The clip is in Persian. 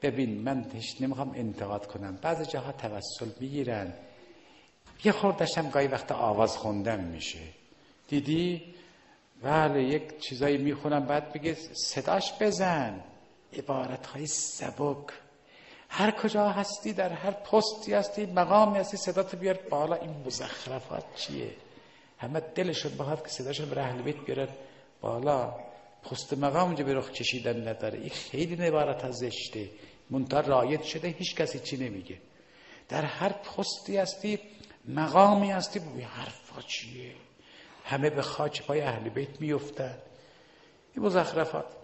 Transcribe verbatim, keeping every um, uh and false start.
ببین من هیچ نمیخوام انتقاد کنم، بعضی جاها توسل میگیرن، یه خوردشم گاهی وقت آواز خوندن میشه. دیدی؟ بله یک چیزایی میخونم بعد بگه صداش بزن، عبارتهای سبک. هر کجا هستی، در هر پستی هستی، مقامی هستی، صداتو بیار بالا. این مزخرفات چیه؟ همه دلشون بخواد که صداشون بر اهل بیت بیارن بالا، پست مقام اونجا به رخ کشیدن نداره. این خیلی عبارت از زشته، منتها رایج شده، هیچ کسی چی نمیگه. در هر پستی هستی، مقامی هستی، این حرفا چیه؟ همه به خاک پای اهل بیت میافتن. این مزخرفات.